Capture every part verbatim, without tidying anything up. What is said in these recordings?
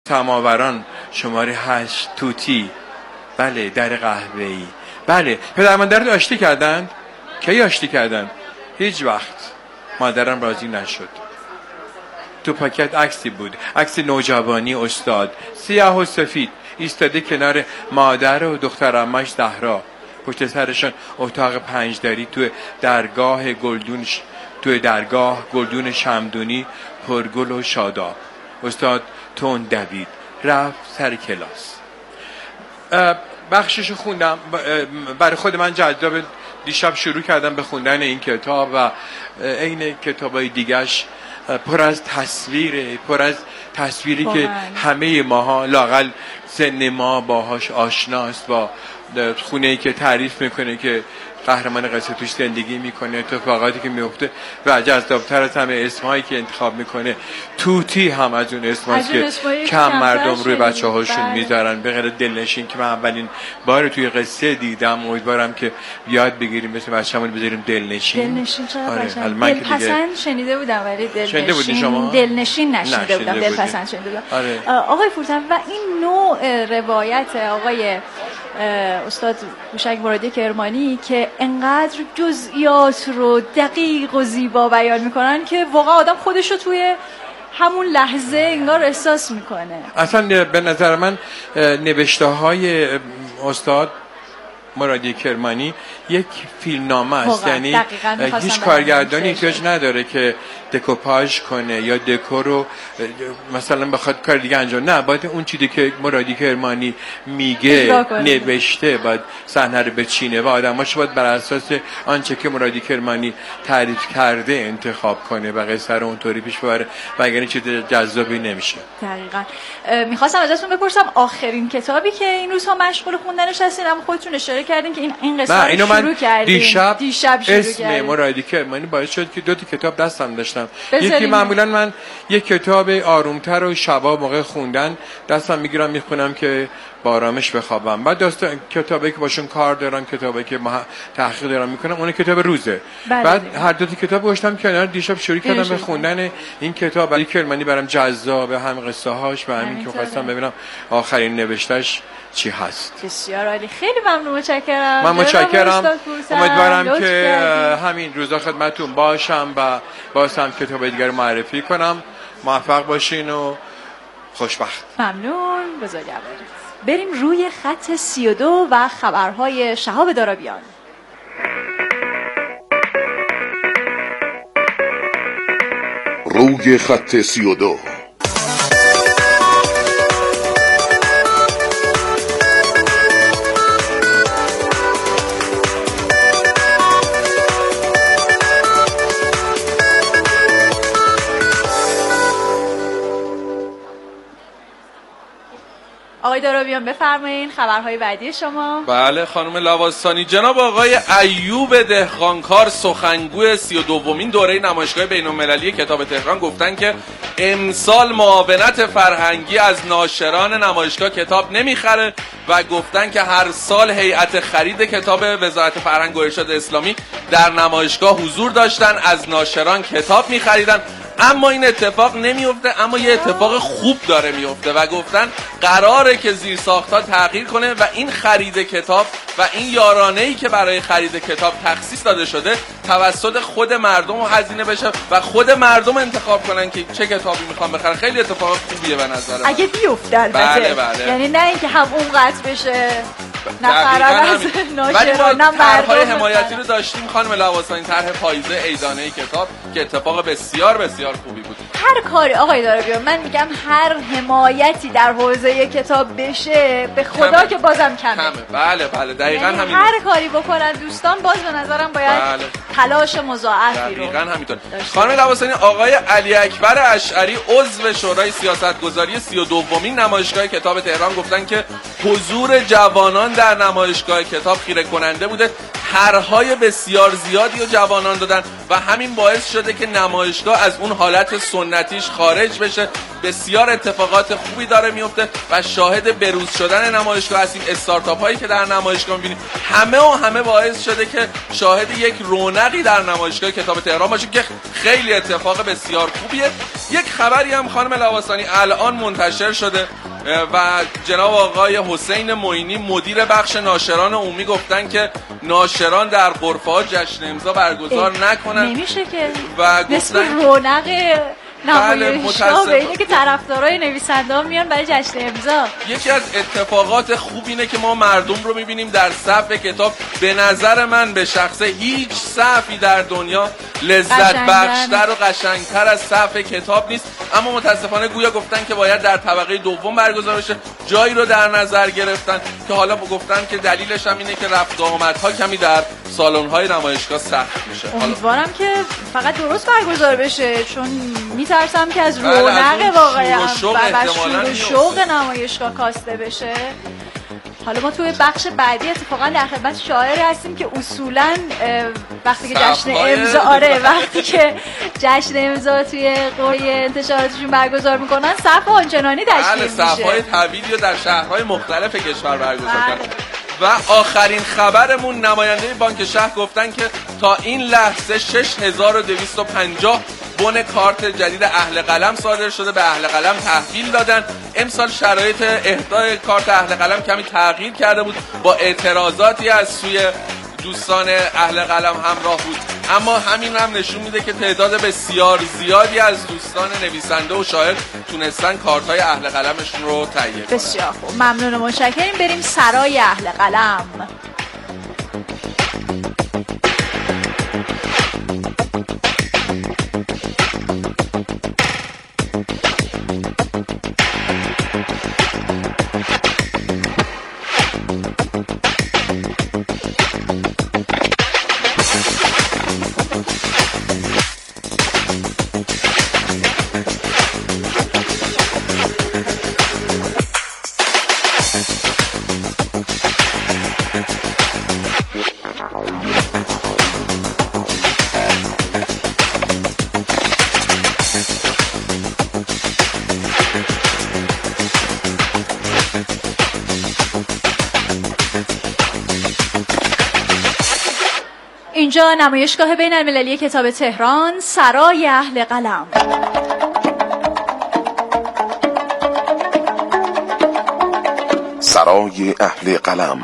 سماوران شماره هشت توتی. بله در قهوه‌ای. بله پدر مادرت آشتی کردن؟ کی آشتی کردن؟ هیچ وقت. مادرم راضی نشد. تو پاکت عکسی بود، عکس نوجوانی استاد، سیاه و سفید، ایستاده کنار مادر و دختر عمش زهرا. پشت سرشون اتاق پنجدری تو درگاه گلدون ش... تو درگاه گلدون شمدونی پرگل و شاداب. استاد تون دوید رفت سر کلاس. بخششو خوندم برای خود من جذاب. دیشب شروع کردم به خوندن این کتاب و این کتابای دیگه‌اش پر از تصویره، پر از تصویری که همه ماها لاقل سن ما باهاش آشناست، با خونه‌ای که تعریف میکنه که قهرمان قصه توش زندگی میکنه، اتفاقاتی که میفته و جذاب‌تر از همه اسمایی که انتخاب میکنه. توتی هم از اون اسماست که کم مردم روی بچه‌هاشون میذارن، به غیر دلنشین که من اولین بار توی قصه دیدم. امیدوارم که یاد بگیریم مثل بچه‌مون بذاریم دلنشین. دلنشین چرا آره. دلپسند شنیده بودم ولی دلنشین دلنشین نشنیده بودم. دلپسند شنیده بودم. آره. آقای فروتن و این نوع روایت آقای استاد موشک مرادی کرمانی که انقدر جزئیات رو دقیق و زیبا بیان میکنن که واقعا آدم خودش رو توی همون لحظه انگار احساس میکنه. اصلا به نظر من نوشته های استاد مرادی کرمانی یک فیلمنامه است، یعنی هیچ کارگردانی احتیاج نداره که دکوپاژ کنه یا دکور رو مثلا بخواد کار دیگه انجام، نه، باید اون چیزی که مرادی کرمانی میگه نوشته باید صحنه رو بچینه و آدماش باید بر اساس آنچه که مرادی کرمانی تعریف کرده انتخاب کنه و قصه رو اونطوری پیش ببره و اگر چیز جذابی نمیشه. دقیقاً. میخواستم ازتون بپرسم آخرین کتابی که این روزها مشغول خوندنش هستین، اما خودتون اشاره کردین که این این قصه رو شروع کردین. دیشب, دیشب شروع اسم کردین. مرادی کرمانی باعث شد که دو تا کتاب دستم داشتم. یکی معمولا من یک کتاب آرومتر و شبا موقع خوندن دستم میگیرم میخونم که با آرامش بخوابم. بعد داستان کتابی که باشون کار دارم، کتابی که تحقیق دارم میکنم، اون کتاب روزه. بله بعد بله. هر دو تا کتاب گذاشتم کنار. دیشب شروع کردم به خوندن این کتاب. ولی کرمانی برام جذاب، هم قصه هاش و همین که خواستم ببینم آخرین نوشتهش چی هست. بسیار عالی. خیلی ممنون، متشکرم. من متشکرم. امیدوارم که همین روزا خدمتتون باشم و باز هم کتاب دیگر رو معرفی کنم. موفق باشین و خوشبخت. ممنون. بزرگوار. بریم روی خط سی و دو و خبرهای شهاب دارابیان. روی خط سی و دو. آقای دارابیان بفرمایید خبرهای بعدی شما. بله خانم لواسانی، جناب آقای ایوب دهقانکار سخنگوی سی و دومین دوره نمایشگاه بین‌المللی کتاب تهران گفتن که امسال معاونت فرهنگی از ناشران نمایشگاه کتاب نمیخره و گفتن که هر سال هیئت خرید کتاب وزارت فرهنگ و ارشاد اسلامی در نمایشگاه حضور داشتن، از ناشران کتاب میخریدن، اما این اتفاق نمیفته. اما یه اتفاق خوب داره میفته و گفتن قراره که زیرساخت‌ها تغییر کنه و این خرید کتاب و این یارانه‌ای که برای خرید کتاب تخصیص داده شده توسط خود مردم هزینه بشه و خود مردم انتخاب کنن که چه کتابی میخوان بخرن. خیلی اتفاق خوبیه به نظر من. اگه بیفته البته. بله بله. یعنی نه اینکه هم اون قطع بشه نه قرار از ناشران نه طرح‌های حمایتی رو داشتیم خانم لواسانی، طرح پاییزه عیدانه کتاب که اتفاق بسیار بسیار خوبی بود. هر کاری آقای دارابیان، من میگم هر حمایتی در حوزه کتاب بشه به خدا کمه. که بازم کمه. کمه. بله بله دقیقاً یعنی همین. هر کاری بکنن دوستان باز به نظرم باید بله. تلاش مضاعفی رو. دقیقاً همینطور. خانم لواسانی، آقای علی اکبر اشعری عضو شورای سیاستگذاری سی و دومین نمایشگاه کتاب تهران گفتن که حضور جوانان در نمایشگاه کتاب خیره کننده بوده. طرح‌های بسیار زیادی رو جوانان دادن و همین باعث شده که نمایشگاه از اون حالت سنتیش خارج بشه. بسیار اتفاقات خوبی داره میفته و شاهد بروز شدن نمایشگاه هستیم. استارتاپ هایی که در نمایشگاه می‌بینیم همه و همه باعث شده که شاهد یک رونقی در نمایشگاه کتاب تهران باشیم که خیلی اتفاق بسیار خوبیه. یک خبری هم خانم لواسانی الان منتشر شده و جناب آقای حسین معینی مدیر بخش ناشران عمومی گفتن که ناشران در غرفه‌ها جشن امضا برگزار نکنن. نمیشه که و گفتن رونق نمایشگاه به اینه که طرفدارای نویسنده‌ها میان برای جشن امضا. یکی از اتفاقات خوب اینه که ما مردم رو میبینیم در صف کتاب. به نظر من به شخصه هیچ صفی در دنیا لذت بخشتر و قشنگتر از صف کتاب نیست، اما متاسفانه گویا گفتن که باید در طبقه دوم برگزار بشه. جایی رو در نظر گرفتن که حالا گفتن که دلیلش هم اینه که رفت و آمدها کمی در سالن‌های نمایشگاه سخت میشه. امیدوارم که فقط درست برگزار بشه، چون میترسم که از رونق واقعا و شور و شوق نمایشگاه کاسته بشه. حالا ما توی بخش بعدی اتفاقا در خدمت شاعری هستیم که اصولا وقتی که جشن امضا آره وقتی که جشن امضا توی قوه انتشاراتشون برگزار میکنن صف آنچنانی تشکیل میشه. بله، صف‌های طویلی رو در شهرهای مختلف کشور برگزار کردن. و آخرین خبرمون نماینده بانک شهر گفتن که تا این لحظه شش هزار و دویست و پنجاه بن کارت جدید اهل قلم صادر شده، به اهل قلم تحویل دادن. امسال شرایط اهدای کارت اهل قلم کمی تغییر کرده بود، با اعتراضاتی از سوی دوستان اهل قلم همراه بود، اما همین هم نشون میده که تعداد بسیار زیادی از دوستان نویسنده و شاعر تونستن کارت‌های اهل قلمشون رو تهیه کنن. بسیار خوب، ممنون و متشکریم. بریم سرای اهل قلم. اینجا نمایشگاه بین المللی کتاب تهران، سرای اهل قلم. سرای اهل قلم.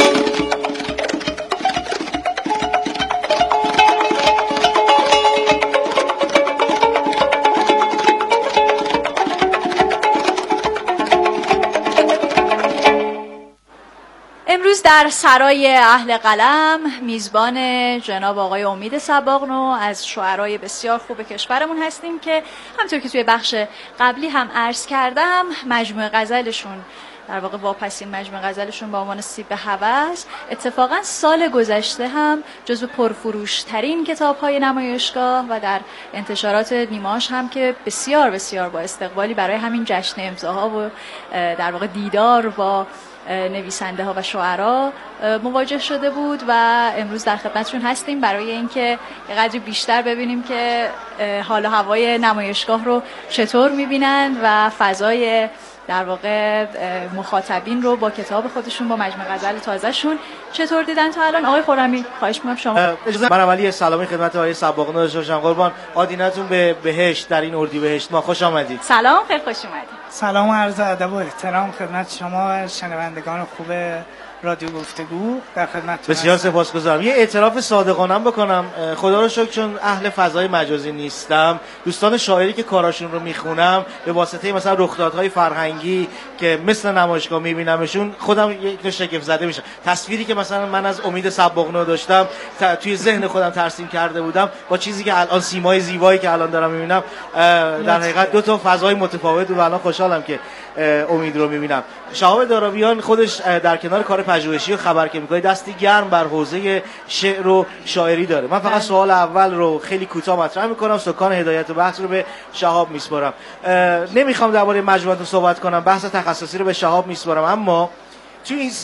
امروز در سرای اهل قلم میزبان جناب آقای امید صباغنو از شاعرای بسیار خوب کشورمون هستیم که همونطور که توی بخش قبلی هم عرض کردم مجموعه غزلشون، در واقع واپسین مجموعه غزلشون با عنوان سیب هوس اتفاقا سال گذشته هم جزو پرفروش ترین کتاب‌های نمایشگاه و در انتشارات نیماش هم که بسیار بسیار با استقبالی برای همین جشن امضاها و در واقع دیدار با نویسنده ها و شاعرا مواجه شده بود و امروز در خدمتشون هستیم برای اینکه یه قدری بیشتر ببینیم که حال و هوای نمایشگاه رو چطور میبینن و فضای در واقع مخاطبین رو با کتاب خودشون، با مجموعه غزل تازه‌شون چطور دیدن تا الان. آقای خرمی خواهش می‌کنم شما. من اولی سلامی خدمت آقای صباغنو داشته باشم. قربان آدینتون به بهشت در این اردیبهشت ما، خوش آمدید. سلام، خیلی خوش اومدید. سلام و عرض ادب و احترام خدمت شما شنوندگان خوب رادیو گفتگو، در خدمت. بسیار سپاسگزارم. یه اعتراف صادقانه بکنم، خدا رو شکر چون اهل فضای مجازی نیستم، دوستان شاعری که کاراشون رو میخونم به واسطه مثلا رخدادهای فرهنگی که مثل نمایشگاه میبینمشون خودم یک نوع شگفت زده میشم. تصویری که مثلا من از امید صباغنو داشتم توی ذهن خودم ترسیم کرده بودم با چیزی که الان سیمای زیبایی که الان دارم میبینم، در حقیقت دو تا فضای متفاوت و الان خوشحالم که امید رو میبینم. شهاب داراویان خودش در کنار کار پژوهشی و خبر که میکنه دستی گرم بر حوزه شعر و شاعری داره. من فقط سوال اول رو خیلی کوتاه مطرح میکنم، سکان هدایت و بحث رو به شهاب میسپارم. نمیخوام درباره مجموعه صحبت کنم، بحث تخصصی رو به شهاب میسپارم، اما توی این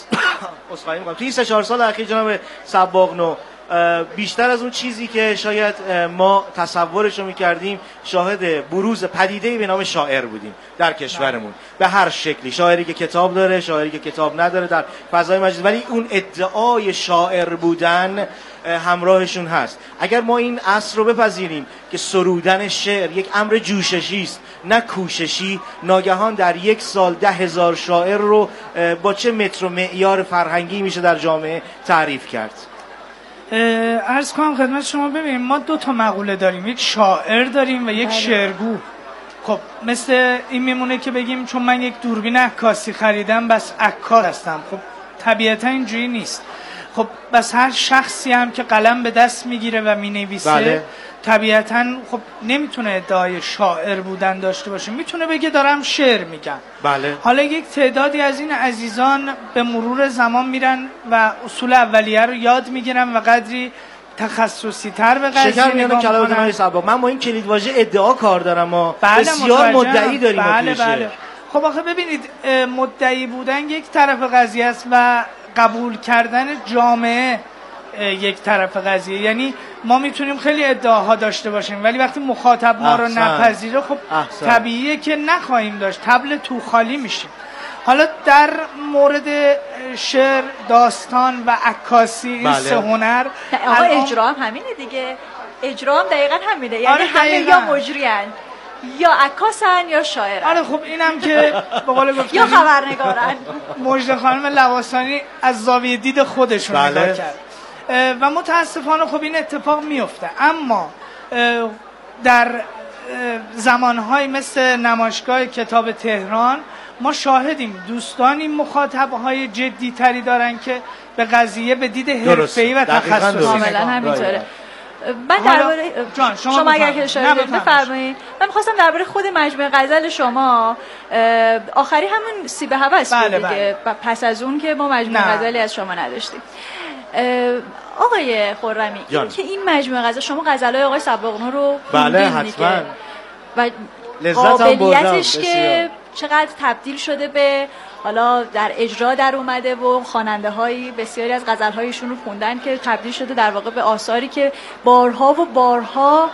اسخای می‌کنم توی سه چهار سال اخیر جناب صباغنو بیشتر از اون چیزی که شاید ما تصورش رو می‌کردیم شاهد بروز پدیده‌ای به نام شاعر بودیم در کشورمون به هر شکلی. شاعری که کتاب داره، شاعری که کتاب نداره در فضای مجازی، ولی اون ادعای شاعر بودن همراهشون هست. اگر ما این اصل رو بپذیریم که سرودن شعر یک امر جوششی است نه کوششی، ناگهان در یک سال ده هزار شاعر رو با چه متر و معیار فرهنگی میشه در جامعه تعریف کرد؟ عرض کنم خدمت شما، ببینیم ما دو تا مقوله داریم، یک شاعر داریم و یک شعرگو. خب مثل این میمونه که بگیم چون من یک دوربین عکاسی خریدم بس عکاس هستم. خب طبیعتا اینجوری نیست. خب بس هر شخصی هم که قلم به دست میگیره و مینویسه بله. طبیعتا خب نمیتونه ادعای شاعر بودن داشته باشه، میتونه بگه دارم شعر میگم. بله. حالا یک تعدادی از این عزیزان به مرور زمان میرن و اصول اولیه رو یاد میگیرن و قدری تخصصی تر به قضیه نگاه میکنن. صباغ من با این کلید واژه ادعا کار دارم و بله بسیار مدعی داریم. بله بله. خب آخه ببینید مدعی بودن یک طرف قضیه است و قبول کردن جامعه یک طرف قضیه. یعنی ما میتونیم خیلی ادعاها داشته باشیم ولی وقتی مخاطب ما رو نپذیره خب احسن. طبیعیه که نخواهیم داشت، طبل تو خالی میشیم. حالا در مورد شعر، داستان و عکاسی این بله. سه هنر آقا اجرا هم همینه دیگه، اجرا هم دقیقا همینه. یعنی آره همه یا مجریان یا عکاسن یا شاعرن. آره خب اینم که به قول گفتم یا خبرنگارن. مژده خانم لواسانی از زاویه دید خودشون بله. نگاه کرد و متاسفانه خب این اتفاق میفته. اما در زمانهای مثل نمایشگاه کتاب تهران ما شاهدیم دوستانی مخاطبهای جدی تری دارن که به قضیه به دید حرفه‌ای و تخصصی کاملا همینطوره. من درباره شما, شما اگر که اشاره بفرمایید، من می‌خواستم درباره خود مجموعه غزل شما آخری همون سیب هوس بود دیگه بله. پس از اون که ما مجموعه غزلی از شما نداشتیم. آقای خرمی این که این مجموعه غزل شما غزل‌های آقای صباغنو رو بله حتما و قابلیتش که چقدر تبدیل شده به حالا در اجرا در اومده و خواننده هایی بسیاری از غزل هایشون رو خوندن که تبدیل شده در واقع به آثاری که بارها و بارها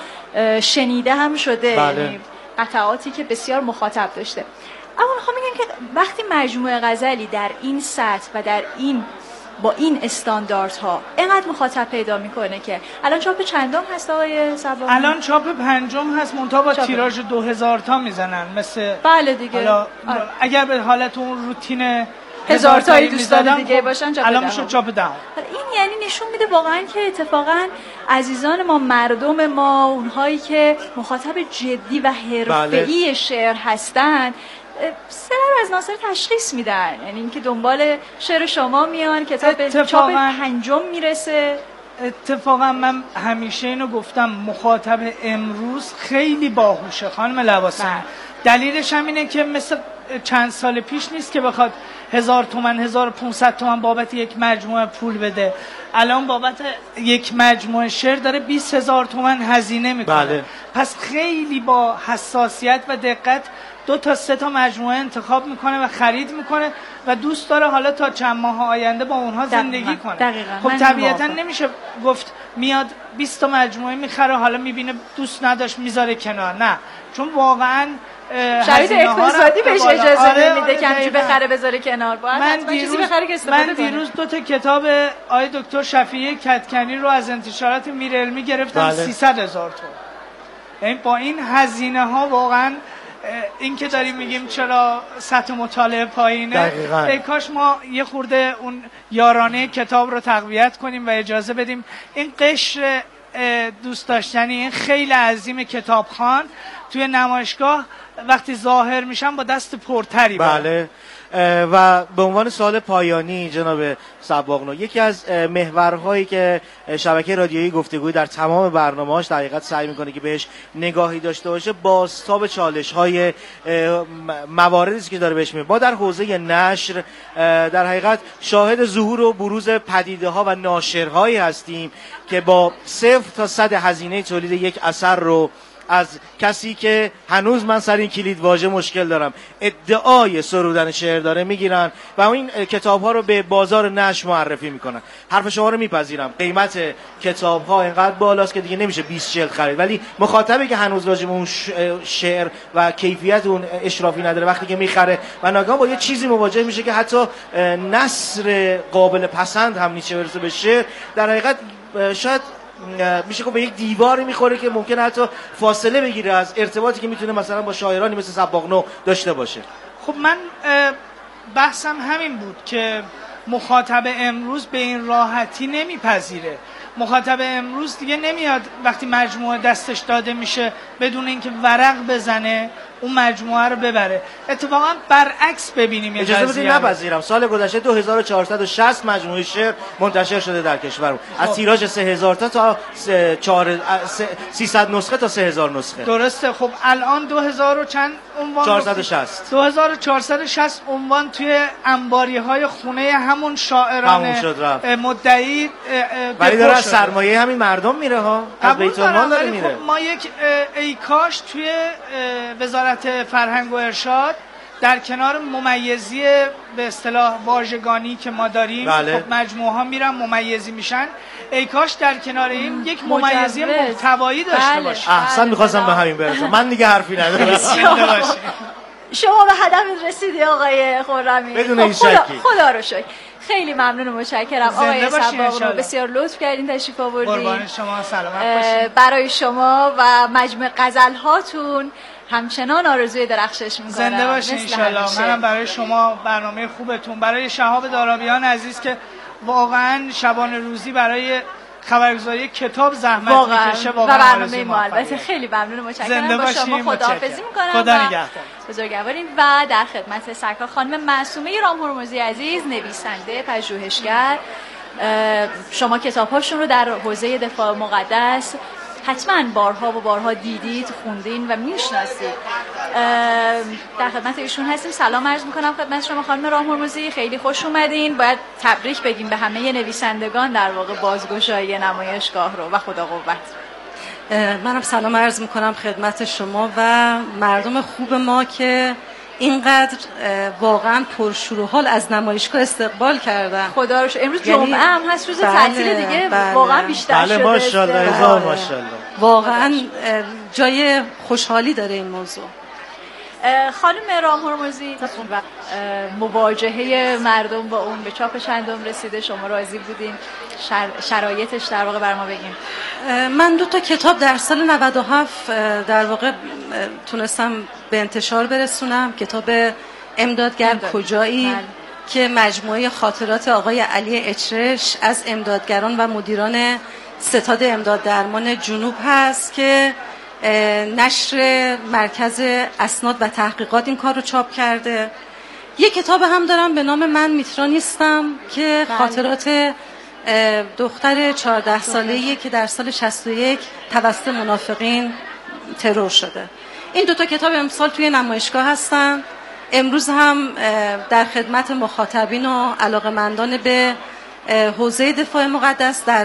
شنیده هم شده. بله. یعنی قطعاتی که بسیار مخاطب داشته. اما میخوام بگم که وقتی مجموعه غزلی در این سطح و در این با این استانداردها اینقدر مخاطب پیدا میکنه که الان چاپ چندم هست آقای صباغنو؟ الان چاپ پنجم هست منتها با تیراژ دو هزار تا میزنن مثل بله دیگه. حالا اگر به حالت اون روتین هزار تایی دوستان دیگه باشن چاپ الان میشه چاپ دهم. این یعنی نشون میده واقعا که اتفاقا عزیزان ما، مردم ما، اونهایی که مخاطب جدی و حرفه‌ای بله. شعر هستن سر از ناصر تشخیص میدن. یعنی اینکه دنبال شعر شما میان، کتاب چاپ پنجم میرسه. اتفاقا من همیشه اینو گفتم مخاطب امروز خیلی باهوشه خانم لواسانی. دلیلش هم اینه که مثل چند سال پیش نیست که بخواد هزار تومن هزار و پونصد تومن بابت یک مجموعه پول بده. الان بابت یک مجموعه شعر داره بیست هزار تومن هزینه میکنه. بله. پس خیلی با حساسیت و دقت دو تا سه تا مجموعه انتخاب میکنه و خرید میکنه و دوست داره حالا تا چند ماه آینده با اونها زندگی کنه. دقیقاً. خب طبیعتا نمیشه گفت میاد بیست تا مجموعه میخره حالا میبینه دوست نداشت میذاره کنار. نه، چون واقعا شرایط اقتصادی بهش اجازه آره نمیده که همینجوری بخره بذاره کنار. باید من دیروز بخره که استفاده من دیروز دو تا کتاب آقای دکتر شفیعی کدکنی رو از انتشارات میر علمی گرفتم بله. سیصد هزار تومان. یعنی با این هزینه ها واقعا این که داریم میگیم چرا سطح مطالعه پایینه، ای کاش ما یه خورده اون یارانه کتاب رو تقویت کنیم و اجازه بدیم این قشر دوست داشتنی این خیلی عظیم کتابخوان توی نمایشگاه وقتی ظاهر میشن با دست پرتری. بله. و به عنوان سوال پایانی جناب صباغنو، یکی از محورهایی که شبکه رادیویی گفتگوی در تمام برنامه‌هاش در حقیقت سعی میکنه که بهش نگاهی داشته باشه، بازتاب چالش‌های مواردی است که داره بهش میاد. ما در حوزه نشر در حقیقت شاهد ظهور و بروز پدیده‌ها و ناشرهایی هستیم که با صفر تا صد هزینه تولید یک اثر رو از کسی که هنوز من سر این کلید واژه مشکل دارم ادعای سرودن شعر داره میگیرن و این کتاب ها رو به بازار نشر معرفی میکنن. حرف شما رو میپذیرم، قیمت کتاب ها اینقدر بالاست که دیگه نمیشه بیست جلد خرید، ولی مخاطبی که هنوز راجع به اون شعر و کیفیت اون اشرافی نداره وقتی که میخره و ناگهان با یه چیزی مواجه میشه که حتی نثر قابل پسند هم نیچه برسه به شعر، در حقیقت شاید میشه که به یک دیواری میخوره که ممکنه حتی فاصله بگیره از ارتباطی که میتونه مثلا با شاعرانی مثل صباغنو داشته باشه. خب من بحثم همین بود که مخاطب امروز به این راحتی نمیپذیره. مخاطب امروز دیگه نمیاد وقتی مجموعه دستش داده میشه بدون اینکه ورق بزنه اون مجموعه رو ببره. اتفاقا برعکس ببینیم یه اجازه بدید نپذیرم. سال گذشته دو هزار و چهارصد و شصت مجموعه شعر منتشر شده در کشور، از تیراژ سه هزار تا تا سیصد نسخه تا سه هزار نسخه. درسته. خب الان دو هزار و چند عنوان چهارصد و شصت دو هزار و چهارصد و شصت عنوان توی انباری های خونه همون شاعران مدعی ولی داره از سرمایه همین مردم میره ها، از بیت المال داره میره. خب ما یک ای کاش توی وزارت فرهنگ و ارشاد در کنار ممیزی به اصطلاح واژگانی که ما داریم، بله. خب مجموعه ها میرن ممیزی میشن، ای کاش در کنار این یک ممیزی محتوایی داشته بله. باشه. احسن میخواستم به همین برسم، من دیگه حرفی ندارم. شما به هدف رسیدی آقای خرمی، بدون این خدا, شکی. خدا رو شکر. خیلی ممنون و متشکرم آقای صباغنو، بسیار لطف کردین تشریف آوردین. قربان شما، سلامت باشید. برای شما و مجموع غزل هاتون همچنان آرزوی درخشش میکنم. زنده باشین ان شاءالله. منم برای شما برنامه خوبتون، برای شهاب دارابیان عزیز که واقعا شبانه روزی برای خبرگزاری کتاب زحمت میکشه، واقعا و برنامه ما البته خیلی ممنون و متشکرم. با شما خداحافظی میکنم. خدا نگهدار. بزرگواریم و در خدمت سرکار خانم معصومه رامهرمزی عزیز، نویسنده، پژوهشگر. شما کتاب‌هاشون رو در حوزه دفاع مقدس حتما بارها و بارها دیدید، خوندین و میشناسید. در خدمت ایشون هستیم. سلام عرض میکنم خدمت شما خانم رامهرمزی، خیلی خوش اومدین. باید تبریک بگیم به همه نویسندگان در واقع بازگشایی نمایشگاه رو و خدا قوت. منم سلام عرض میکنم خدمت شما و مردم خوب ما که اینقدر واقعا پرشور و حال از نمایشگاه استقبال کردن. خدا رو شکر. امروز جمعه هم هست، روز تعطیل دیگه، بله. واقعا بیشتر بله شده. ماشاءالله، هزار ماشاءالله. واقعا جای خوشحالی داره این موضوع. خانم رامهرمزی و مواجهه مردم با اون به چاپ چندم رسیده، شما راضی بودین؟ شر... شرایطش در واقع بر ما بگیم. من دو تا کتاب در سال نود و هفت در واقع تونستم به انتشار برسونم. کتاب امدادگر امداد. کجایی مل. که مجموعه خاطرات آقای علی اچرش از امدادگران و مدیران ستاد امداد درمان جنوب هست که نشر مرکز اسناد و تحقیقات این کار رو چاپ کرده. یک کتاب هم دارم به نام من میترا نیستم که بله. خاطرات دختر چهارده ساله‌ای که در سال شصت و یک توسط منافقین ترور شده. این دو تا کتاب امسال توی نمایشگاه هستن. امروز هم در خدمت مخاطبین و علاقه‌مندان به حوزه دفاع مقدس در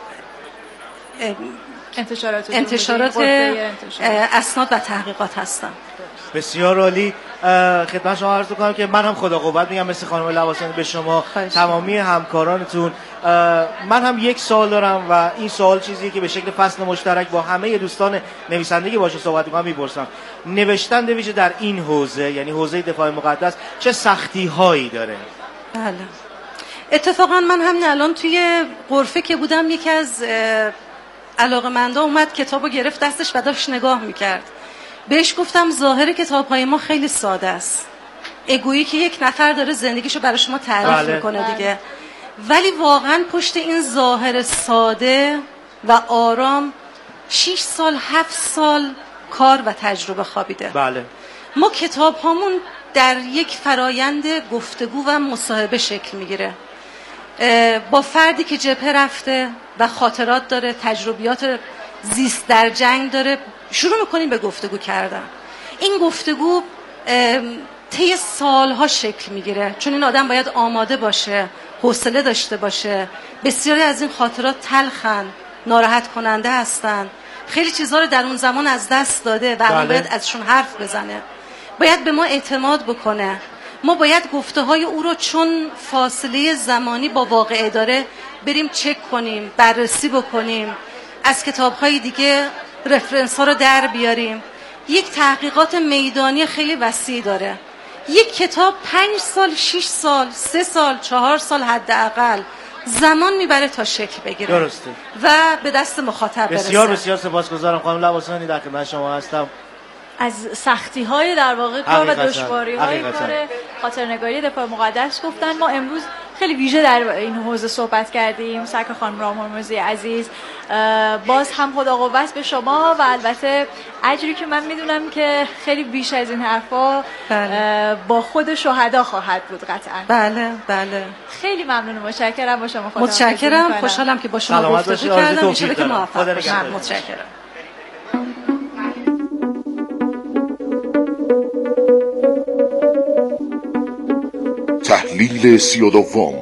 انتشارات, انتشارات اسناد و تحقیقات هستم. بسیار عالی. خدمت شما عرض کنم که من هم خدا قوت میگم مثل خانم لواسانی به شما، تمامی همکارانتون. من هم یک سوال دارم و این سوال چیزیه که به شکل فصل مشترک با همه دوستان نویسندگی باشه صحبت می‌کنم می‌پرسم. نوشتن به ویژه در این حوزه، یعنی حوزه دفاع مقدس، چه سختی‌هایی داره؟ بله. اتفاقا من همین الان توی غرفه که بودم یکی از علاقه‌مندا اومد کتابو گرفت دستش و داشت نگاه می‌کرد. بهش گفتم ظاهر کتاب‌های ما خیلی ساده است. اگویی که یک نفر داره زندگیشو برای شما تعریف بله. میکنه دیگه. ولی واقعا پشت این ظاهر ساده و آرام شش سال هفت سال کار و تجربه خوابیده. بله. ما کتاب هامون در یک فرایند گفتگو و مصاحبه شکل میگیره. با فردی که جبهه رفته و خاطرات داره، تجربیات زیست در جنگ داره، شروع میکنیم به گفتگو کردن. این گفتگو طی سالها شکل میگیره، چون این آدم باید آماده باشه، حوصله داشته باشه. بسیاری از این خاطرات تلخن، ناراحت کننده هستن، خیلی چیزها رو در اون زمان از دست داده و الان باید ازشون حرف بزنه، باید به ما اعتماد بکنه. ما باید گفته های او رو چون فاصله زمانی با واقعه داره بریم چک کنیم، بررسی بکنیم، از کتاب های دیگه رفرنس ها رو در بیاریم. یک تحقیقات میدانی خیلی وسیع داره. یک کتاب پنج سال، شش سال، سه سال، چهار سال حداقل زمان میبره تا شکل بگیره. درسته. و به دست مخاطب برسه. بسیار بسیار سپاسگزارم خانم لواسانی، در خدمت شما هستم. از سختی های در واقع کار و دشواری های کار خاطرنگاری دفاع مقدس گفتن. ما امروز خیلی ویژه در این حوزه صحبت کردیم. سرک خانم رام هرمزی عزیز، باز هم خدا قوت به شما و البته اجری که من میدونم که خیلی بیش از این حرفا بله. با خود شهدا خواهد بود قطعا. بله بله. خیلی ممنونم، متشکرم با شما. خدا متشکرم، خوشحالم که با شما گفتگو کردم. ان شاءالله که موفق باشید. متشکرم. تحلیل سی و دوم.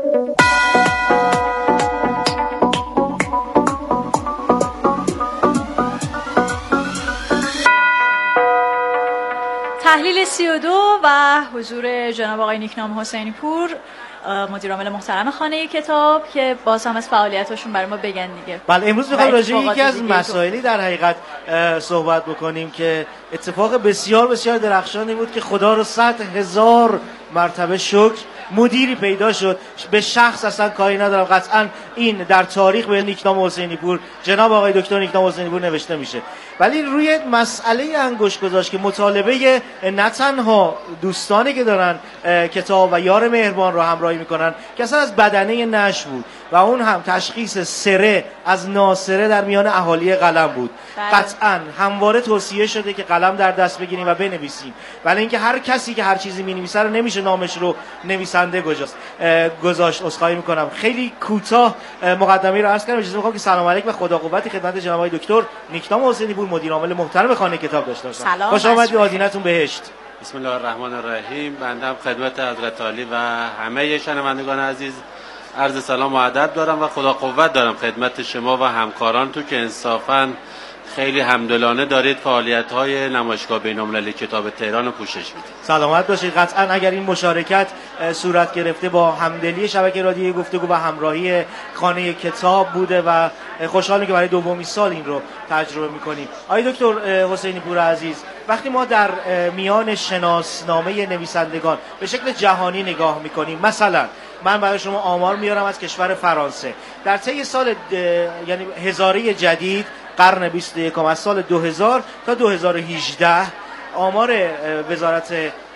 تحلیل سی و دو و حضور جناب آقای نیکنام حسینی پور، مدیر عامل محترم خانه کتاب، که باز هم از فعالیتاشون برای ما بگن دیگه. بله، امروز می‌خوام راجع به یکی از مسائلی در حقیقت صحبت بکنیم که اتفاق بسیار بسیار درخشانی بود که خدا رو صد هزار مرتبه شکر مدیری پیدا شد. به شخص اصلا کاری ندارم، قطعا این در تاریخ به نیکنام حسینی پور، جناب آقای دکتر نیکنام حسینی پور نوشته میشه. ولی روی مسئله انگشت گذاشت که مطالبه نه تنها دوستانی که دارن کتاب و یار مهربان رو همراهی میکنن که اصلا از بدنه نشر بود و اون هم تشخیص سره از ناسره در میان اهالی قلم بود. بله. قطعا همواره توصیه شده که قلم در دست بگیریم و بنویسیم، ولی اینکه هر کسی که هر چیزی مینویسه رو نمیشه نامش رو نویسنده گذاشت. گذاشت عذرخواهی میکنم. خیلی کوتاه مقدمه رو عرض کردم. اجازه میخوام که سلام علیک و خدا قوتی خدمت جناب آقای دکتر نیکنام حسینی پور، مدیر عامل محترم خانه کتاب داشته باشم. خوش آمدید آدینتون بهشت. بسم الله الرحمن الرحیم. بنده هم خدمت حضرت عالی و همه شنوندگان عزیز عرض سلام و ادب دارم و خدا قوت دارم خدمت شما و همکاران تو که انصافاً خیلی همدلانه دارید فعالیت‌های نمایشگاه بین‌المللی کتاب تهران رو پوشش میدید. سلامت باشید. قطعاً اگر این مشارکت صورت گرفته با همدلی شبکه رادیویی گفتگو و همراهی خانه کتاب بوده و خوشحالیم که برای دومین سال این رو تجربه می‌کنیم. آقای دکتر حسینی پور عزیز، وقتی ما در میان شناسنامه نویسندگان به شکل جهانی نگاه می‌کنیم، مثلا من برای شما آمار میارم از کشور فرانسه. در طی سال یعنی هزاره جدید قرن بیست و یکم، از سال دو هزار تا دو هزار و هجده، آمار وزارت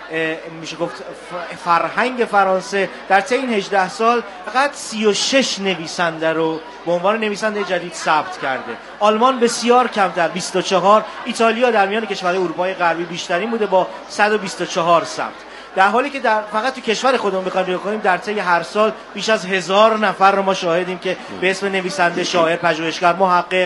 میشه گفت فرهنگ فرانسه در طی این هجده سال فقط سی و شش نویسنده رو به عنوان نویسنده جدید ثبت کرده. آلمان بسیار کمتر، بیست و چهار. ایتالیا در میان کشورهای اروپای غربی بیشترین بوده با صد و بیست و چهار ثبت. در حالی که در فقط تو کشور خودمون بخوایم نگاه کنیم در طی هر سال بیش از هزار نفر رو ما شاهدیم که به اسم نویسنده، شاعر، پژوهشگر، محقق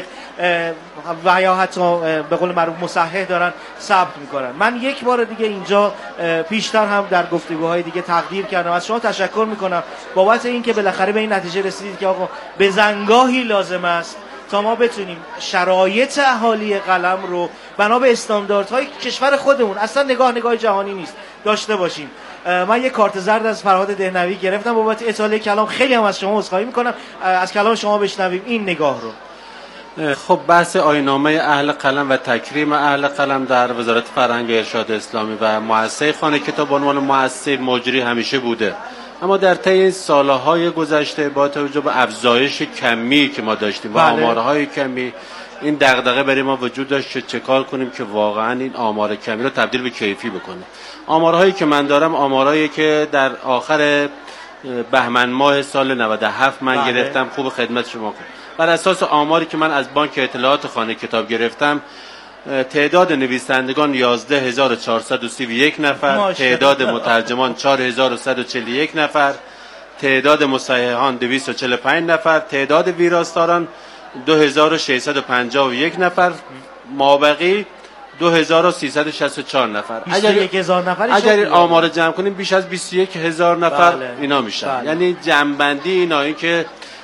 و یا حتی به قول معروف مصحح دارن ثبت میکنن. من یک بار دیگه اینجا پیشتر هم در گفتگوهای دیگه تقدیر کردم، از شما تشکر میکنم بابت اینکه بالاخره به این نتیجه رسیدید که آقا به زنگاهی لازم است تا ما بتونیم شرایط اهالی قلم رو بنا به استانداردهای کشور خودمون، اصلا نگاه نگاه جهانی نیست، داشته باشیم. من یک کارت زرد از فرهاد دهنوی گرفتم بابت اطاله کلام. خیلی هم از شما عذرخواهی میکنم. از کلام شما بشنویم این نگاه رو. خب بحث آیین‌نامه اهل قلم و تکریم اهل قلم در وزارت فرهنگ و ارشاد اسلامی و مؤسسه خانه کتاب به عنوان مؤسسه مجری همیشه بوده، اما در طی سالهای گذشته با توجه به افزایش کمی که ما داشتیم و بله. آمارهای کمی، این دغدغه برای ما وجود داشت که چه کار کنیم که واقعا این آمار کمی رو تبدیل به کیفی بکنه. آمارهایی که من دارم آمارهایی که در آخر بهمن ماه سال نود و هفت من بله. گرفتم، خوب خدمت شما کنم. بر اساس آماری که من از بانک اطلاعات خانه کتاب گرفتم، تعداد نویسندگان یازده هزار و چهارصد و سی و یک نفر، تعداد مترجمان چهار هزار و صد و چهل و یک نفر، تعداد مصححان دویست و چهل و پنج نفر، تعداد ویراستاران دو هزار و ششصد و پنجاه و یک نفر، مابقی دو هزار و سیصد و شصت و چهار نفر. اگر یک هزار نفر اگر این آمار جمع کنیم بیش از بیست و یک هزار نفر بله. اینا میشن. بله. یعنی جمع‌بندی اینا این که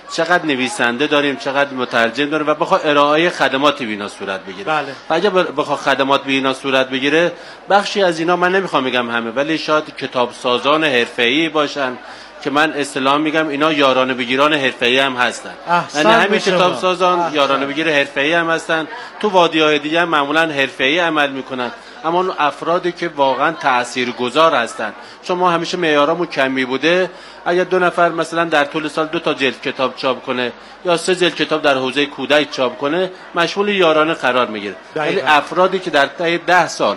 چقدر نویسنده داریم، چقدر مترجم داریم و بخواد ارائه خدماتی به اینا صورت بگیره. بله. و اگه بخواد خدمات به اینا صورت بگیره، بخشی از اینا من نمیخوام بگم همه، ولی شاید کتاب سازان حرفه‌ای باشن که من اصطلاحاً میگم اینا یارانه بگیران حرفه‌ای هم هستن. یعنی همین کتاب سازان یارانه بگیر حرفه‌ای هم هستن، تو وادی‌های دیگه هم معمولاً حرفه‌ای عمل میکنن، اما اون افرادی که واقعاً تاثیرگذار هستن، چون ما همیشه معیارمون کمی بوده، اگر دو نفر مثلا در طول سال دو تا جلد کتاب چاپ کنه یا سه جلد کتاب در حوزه کودک چاپ کنه، مشمول یارانه قرار میگیره. ولی افرادی که در طی ده سال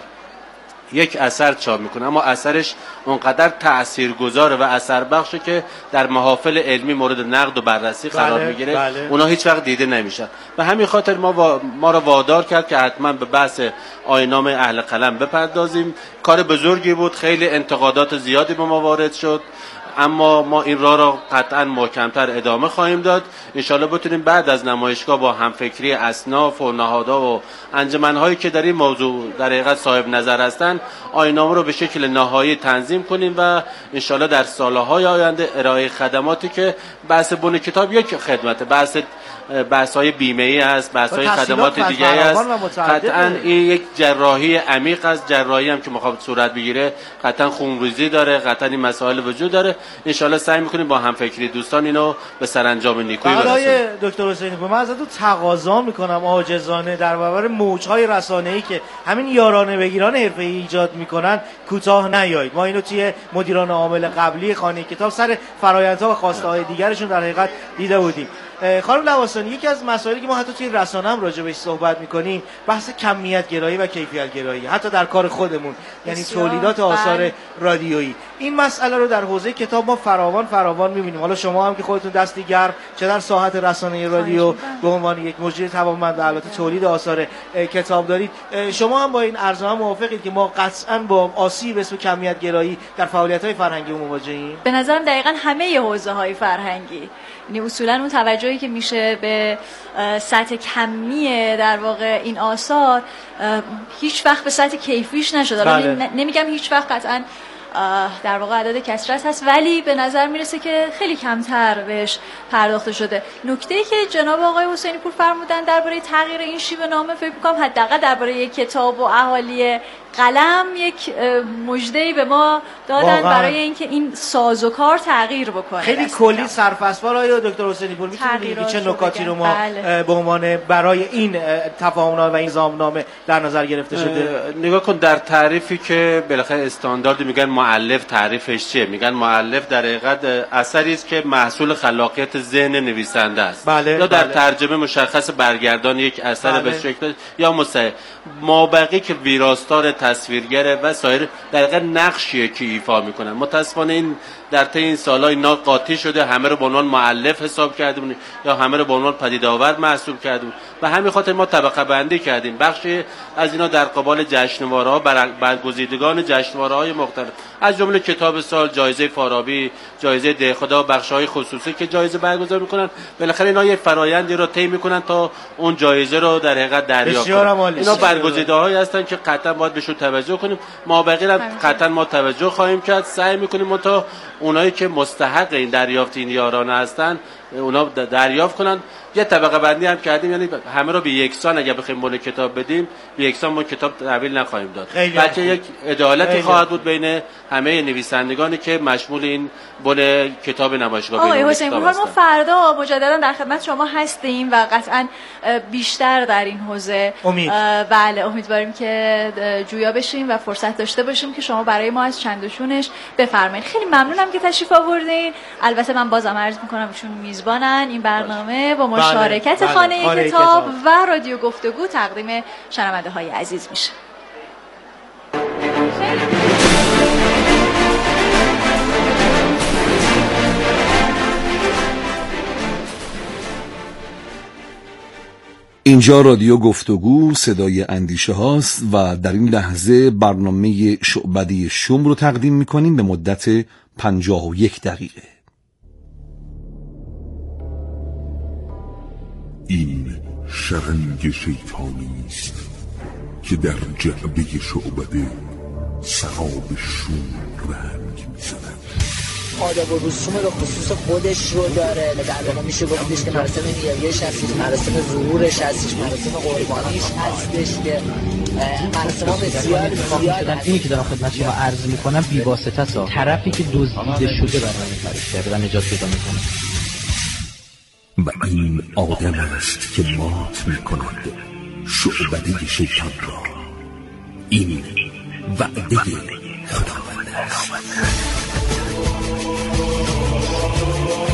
یک اثر چاپ میکنه اما اثرش اونقدر تاثیرگذاره و اثر بخشه که در محافل علمی مورد نقد و بررسی قرار بله، میگیره، بله. اونا هیچ وقت دیده نمیشن. و همین خاطر ما وا... ما رو وادار کرد که حتما به بحث آیین‌نامه اهل قلم بپردازیم. کار بزرگی بود، خیلی انتقادات زیادی به ما وارد شد، اما ما این راه را قطعا محکمتر ادامه خواهیم داد. انشالله بتونیم بعد از نمایشگاه با همفکری اصناف و نهادها و انجمن‌هایی که در این موضوع در حقیقت صاحب نظر هستند، آیین‌نامه رو به شکل نهایی تنظیم کنیم و انشالله در سالهای آینده ارائه خدماتی که بحث بن کتاب یک خدمت، بحث بحث‌های بیمه‌ای است، بحث‌های خدمات دیگه است، قطعا این یک جراحی عمیق است، جراحی هم که می‌خواد صورت بگیره قطعا خونریزی داره، قطعا این مسائل وجود داره. ان شاءالله سعی می‌کنیم با همفکری دوستان اینو به سرانجام نیکویی برسونیم. آقای دکتر حسینی پور، من ازتون تقاضا می‌کنم عاجزانه در برابر موج‌های رسانه‌ای که همین یارانه بگیران حرفه‌ای ایجاد می‌کنن کوتاه نیایید. ما اینو توی مدیران عامل قبلی خانه کتاب سر فرآیندها و خواسته‌های دیگرشون در حقیقت دیده بودیم. خانم لواسانی، یکی از مسائلی که ما حتی توی رسانه هم راجع بهش صحبت می‌کنیم بحث کمیت گرایی و کیفیت گرایی، حتی در کار خودمون، یعنی تولیدات آثار رادیویی. این مسئله رو در حوزه کتاب ما فراوان فراوان می‌بینیم. حالا شما هم که خودتون دستی گرم چه در ساحت رسانه رادیو به عنوان یک مجری توانمند و البته تولید آثار کتاب دارید، شما هم با این عرض موافقید که ما قطعاً با آسیب اسم کمیت گرایی در فعالیت‌های فرهنگی مواجهیم؟ به نظرم دقیقاً همه حوزه‌های فرهنگی، یعنی اصولاً اون توجهی که میشه به سطح کمی در واقع این آثار هیچ وقت به سطح کیفیش نشده. بله. نمیگم هیچ وقت قطعاً در واقع عدد کسرت هست، ولی به نظر میرسه که خیلی کمتر بهش پرداخته شده. نکته‌ای که جناب آقای حسینی پور فرمودن درباره تغییر این شیوه نامه، فکر می‌کنم حداقل درباره یک کتاب و اهالی قلم یک مژده‌ای به ما دادن برای اینکه این سازوکار تغییر بکنه. خیلی کلی سرفصل‌وار آقای دکتر حسینی پور می‌تونید چه نکاتی رو ما بله. به عنوان برای این تفاهم‌نامه و این زامنامه در نظر گرفته شده؟ نگاه کن، در تعریفی که بالاخره استاندارد میگن مؤلف، تعریفش چیه؟ میگن مؤلف در حقیقت اثری است که محصول خلاقیت ذهن نویسنده است. بله. یا در بله. ترجمه مشخص برگردان یک اثر بله. به شکل یا مصحح مابقی که ویراستار تصویرگره و سایر در حقیقت نقشیه که ایفا میکنن. متاسفانه این در طی این سال‌ها اینا قاطی شده، همه رو به عنوان مؤلف حساب کردیم یا همه رو به عنوان پدیده آور محسوب کردیم و همین خاطر ما طبقه بندی کردیم. بخشی از اینا در قبال جشنواره‌ها برگزیدگان جشنواره‌های مختلف از جمله کتاب سال، جایزه فارابی، جایزه دهخدا، بخش‌های خصوصی که جایزه برگزار میکنن، بالاخره اینا یه فرآیندی رو طی میکنن تا اون جایزه رو در حقیقت دریافت کنن. اینا برگزیده‌هایی هستن که قطعا باید بهشون توجه کنیم. ما بقیه قطعا ما توجه خواهیم کرد، سعی میکنیم تا اونایی که مستحق این دریافت این یارانه هستن اونا دریافت کنن. یه طبقه بندی هم کردیم، یعنی همه رو به یکسان اگه بخوایم بن کتاب بدیم به یکسان ما کتاب تحویل نخواهیم داد، بلکه یک عدالتی خواهد بود بین همه نویسندگانی که مشمول این بن کتاب نمایشگاه آقای حسین پور، ما فردا مجددا در خدمت شما هستیم و قطعا بیشتر در این حوزه امید. بله امیدواریم که جویا بشیم و فرصت داشته باشیم که شما برای ما از چند و چونش بفرمایید. خیلی ممنونم که تشریف آوردین. البته من بازم عرض می‌کنم ایشون میزبانن این برنامه با مشارکت بله، خانه بله، کتاب, کتاب و رادیو گفتگو تقدیم شنونده های عزیز میشه. اینجا رادیو گفتگو صدای اندیشه هاست و در این لحظه برنامه شعبده شوم رو تقدیم میکنیم به مدت پنجاه و یک دقیقه. این شرنگ شیطانی است که در جعبه شعبده سراب شوم رنگ می‌زند. آداب و رسوم به خصوص خودش رو داره. در واقع میشه گفتش که مراسم نیایش هستش، مراسم ظهورش هستش، مراسم قربانیش هستش که مراسم ها بسیار بسیار. اینی که دارم خدمت شما عرض میکنم بی‌واسطه است. طرفی که دزدیده شده برای فرش کرده و نجات پیدا میکنه و این آدم است که مات میکند شعبده شیطان را. این وعده خداوند است.